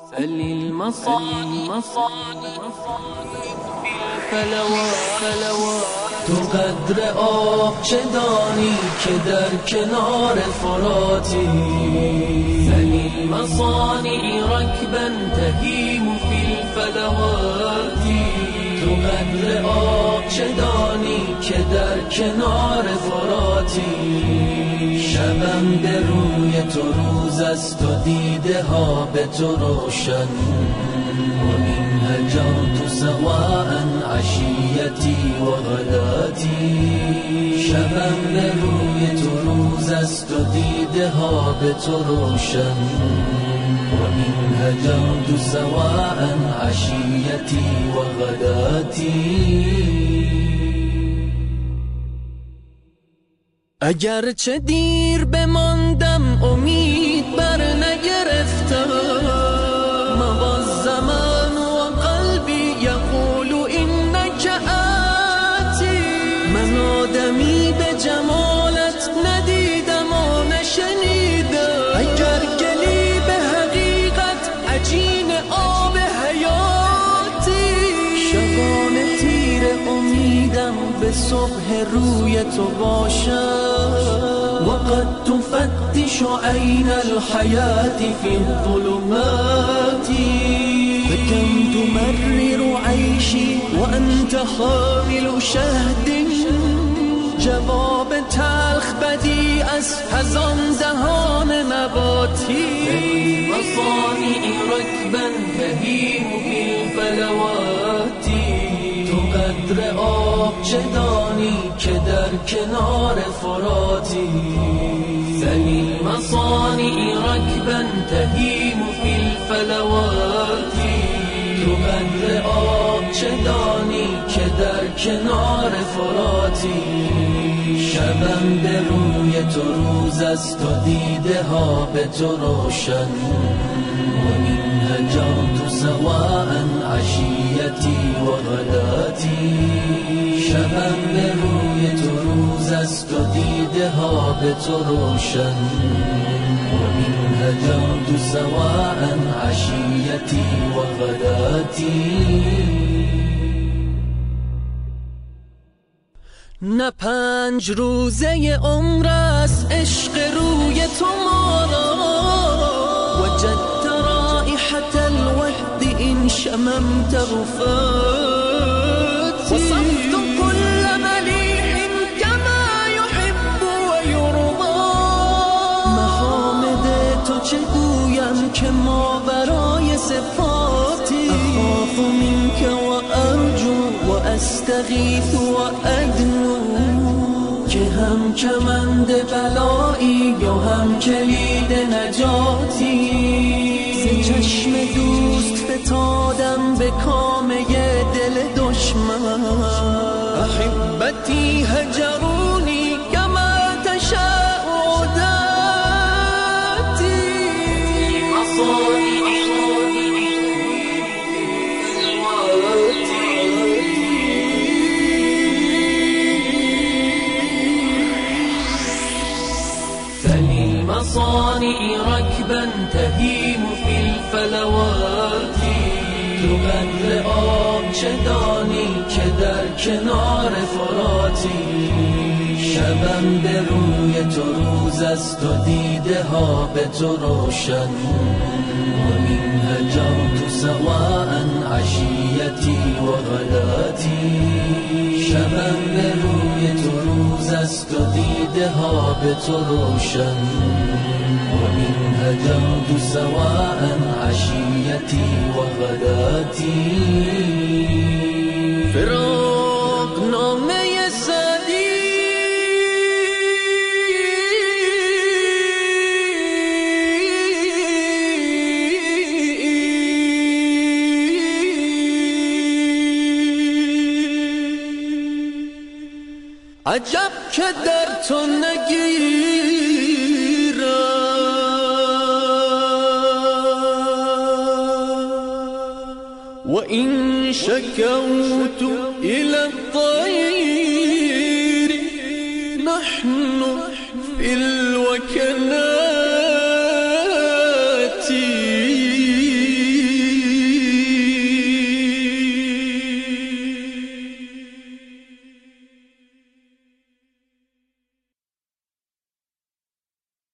سلی المصانی تو قدر آب چه دانی که در کنار فراتی سلی المصانی ركبا تهیم فی الفلوات تو قدر آب چه دانی که در کنار فراتی شبم به روی تو روز است و دیده ها به تو روشن و این هجرت سواء عشیتی و غداتی شبم به روی تو روز است و دیده ها به تو روشن و این هجرت سواء عشیتی و غداتی اگرچه دیر بماندم امید بر نگرفتم مضى الزمان و قلبی یقول اینک آتی من آدمی به جمالت ندیدم و نشنیدم اگر گلی به حقیقت عجین آب حیاتی شبانه تیر امیدم به صبح روی تو باشم وقد تفتش عين الحياة في الظلمات فكم تمرر عيشي وأنت حامل شهد جواب تلخ بدی از هزان دهان نباتی مصانع ركبا تهیم فی الفلوات تو قدر آب چه دانی که در کنار فراتی سلی المصانع ركبا تهیم فی الفلوات تو قدر آب چه دانی که در کنار فراتی شبم به روی تو روز است و دیده ها به تو روشن و این هجرت سواء عشیتی و غداتی شبم به روی تو روز است و دیده ها به تو روشن و این هجرت سواء عشیتی و غداتی نه 5 روزه عمر است عشق روی تو ما را وجدت رائحة الوحد إن شممت رفاتي وصفت كل مليح كما يحب ويرضى محامد تو چه گویم که ماورای صفاتی اخاف منك وارجو واستغيث وادنو که هم کمند بلایی یا هم کلید نجاتی ز چشم دوست فتادم به کامه دل دشمن احبتی هجرونی کما تشاء عداتی سلی المصانع ركبا تهیم فی الفلوات تو قدر آب چه دانی که در کنار فراتی شبم به روی تو روز است و دیده ها به تو روشن و این هجرت سواء عشیتی و غداتی شبم به روی تو روز است و دیده ها به تو روشن و این هجرت سواء عشیتی و غداتی فراق نامه سعدی عجب که در تو نگیرم و این شکوت الى الطیر